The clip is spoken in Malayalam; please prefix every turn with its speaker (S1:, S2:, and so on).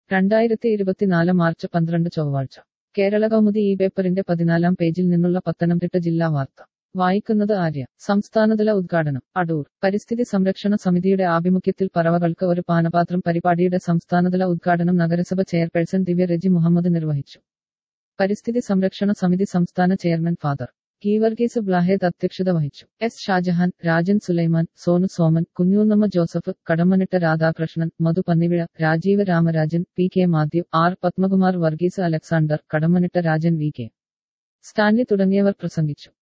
S1: 2024 മാർച്ച് 12 ചൊവ്വാഴ്ച കേരള കൗമുദി ഈ പേപ്പറിന്റെ 14-ാം പേജിൽ നിന്നുള്ള പത്തനംതിട്ട ജില്ലാ വാർത്ത വായിക്കുന്നത് ആര്യ. സംസ്ഥാനതല ഉദ്ഘാടനം അടൂർ. പരിസ്ഥിതി സംരക്ഷണ സമിതിയുടെ ആഭിമുഖ്യത്തിൽ പറവകൾക്ക് ഒരു പാനപാത്രം പരിപാടിയുടെ സംസ്ഥാനതല ഉദ്ഘാടനം നഗരസഭ ചെയർപേഴ്സൺ ദിവ്യ റെജി മുഹമ്മദ് നിർവഹിച്ചു. പരിസ്ഥിതി സംരക്ഷണ സമിതി സംസ്ഥാന ചെയർമാൻ ഫാദർ ഗീവർഗീസ് ബ്ലാഹേദ് അധ്യക്ഷത വഹിച്ചു. S Shajahan, Rajan Sulaiman, Sonu Soman, Kunjoonnamma Joseph, Kadammanitta Radhakrishnan, Madhu Pannivizha, Rajeev Ramarajan, P K Mathew, R Padmakumar, Varghese Alexander, Kadammanitta Rajan, V K Stanley തുടങ്ങിയവർ പ്രസംഗിച്ചു.